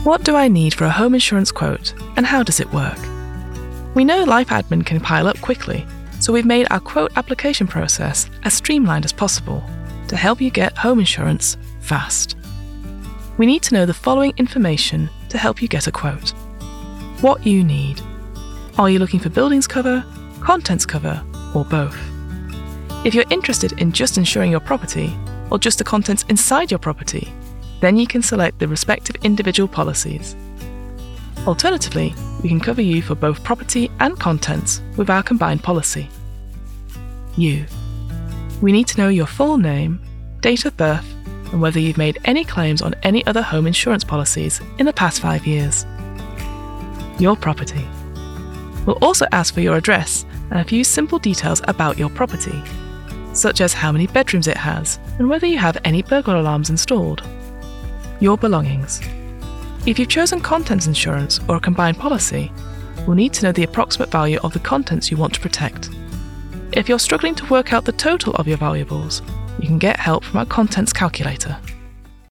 What do I need for a home insurance quote, and how does it work? We know life admin can pile up quickly, so we've made our quote application process as streamlined as possible to help you get home insurance fast. We need to know the following information to help you get a quote. What you need. Are you looking for buildings cover, contents cover, or both? If you're interested in just insuring your property, or just the contents inside your property, then you can select the respective individual policies. Alternatively, we can cover you for both property and contents with our combined policy. You. We need to know your full name, date of birth, and whether you've made any claims on any other home insurance policies in the past 5 years. Your property. We'll also ask for your address and a few simple details about your property, such as how many bedrooms it has and whether you have any burglar alarms installed. Your belongings. If you've chosen contents insurance or a combined policy, we'll need to know the approximate value of the contents you want to protect. If you're struggling to work out the total of your valuables, you can get help from our contents calculator.